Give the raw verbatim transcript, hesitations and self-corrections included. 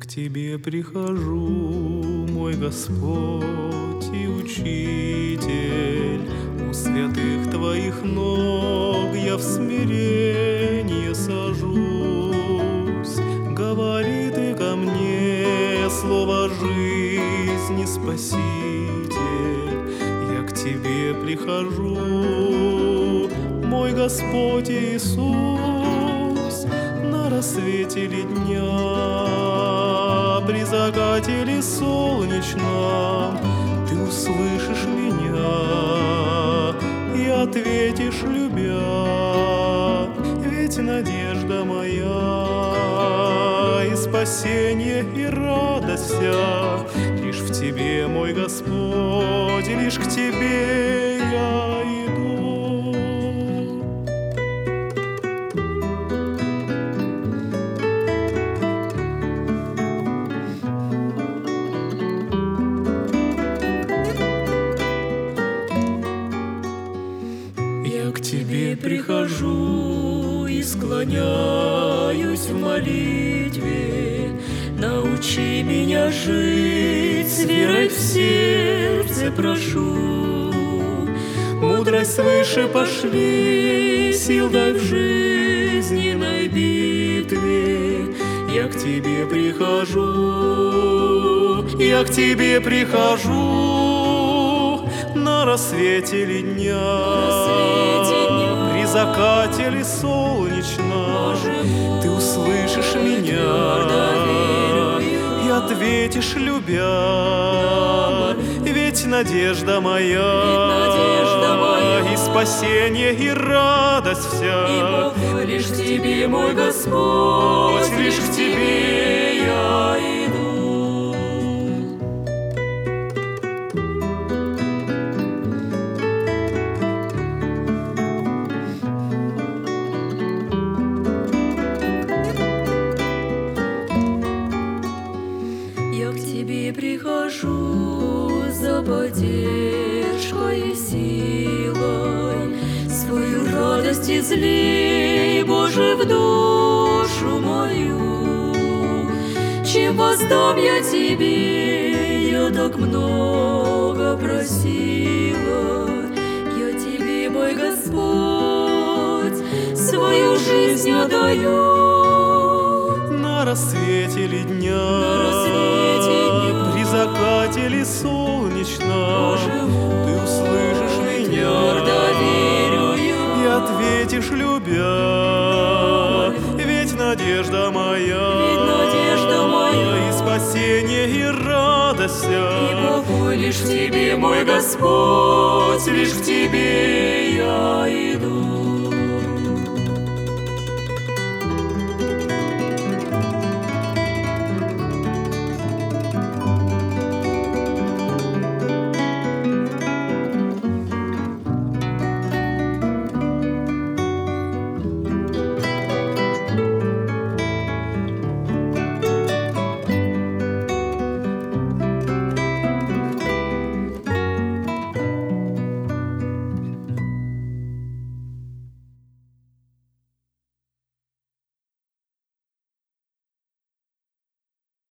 Тебе прихожу, мой Господь и Учитель, у святых Твоих ног я в смирение сажусь. Говори Ты ко мне слово жизни, Спаситель, я к Тебе прихожу, мой Господь Иисус, на рассвете ли дня, при закате ли солнечном, Ты услышишь меня и ответишь, любя. Ведь надежда моя и спасение, и радость вся лишь в Тебе, мой Господь, и лишь к Тебе я иду. Я к Тебе прихожу и склоняюсь в молитве. Научи меня жить, с верой в сердце прошу. Мудрость свыше пошли, сил дай в жизненной битве. Я к Тебе прихожу, я к Тебе прихожу, на рассвете ли дня, при закате ли солнечном, Ты услышишь меня и ответишь, любя. Ведь надежда моя и спасение, и радость вся лишь к Тебе, мой Господь, лишь к Тебе я иду. Я к Тебе прихожу за поддержкой и силой, свою радость излей, Боже, в душу мою. Чем воздам я Тебе, я так много просила. Я Тебе, мой Господь, свою жизнь отдаю. На рассвете ли дня, На рассвете дня, при закате ли солнечном, Боже мой, Ты услышишь меня твердо верю и я. ответишь, любя. Ведь надежда моя, Ведь надежда моя и спасение, и радость вся и покой лишь в Тебе, мой Господь, лишь к Тебе я иду.